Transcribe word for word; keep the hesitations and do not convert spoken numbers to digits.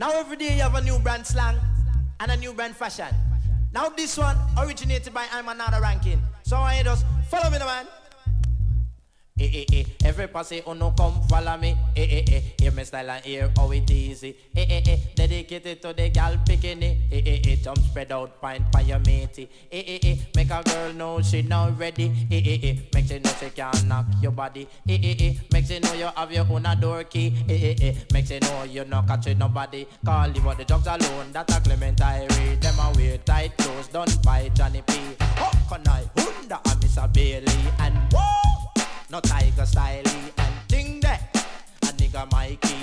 Now every day you have a new brand slang and a new brand fashion. Now this one originated by I'm Another Ranking. So I just follow me, the man. Eh, eh, eh. Every posse who no come follow me. Eh, eh, eh. Hear me style and hear how it easy. Eh, eh, eh. Dedicated to the gal picking it. Eh, eh, eh. Jump spread out, pint by your matey. Eh, eh, eh. Make a girl know she now ready. Eh, eh, eh. Make she know she can knock your body. Eh, eh, eh. Make she know you have your own a door key. Eh, eh, eh. Make she know you not catching nobody. Call you what the drugs alone. That a Clement I read. Them a wear tight clothes done by Johnny P. Oh, can I Honda and Miss Bailey and whoa. No Tiger Style and thing that a nigga Mikey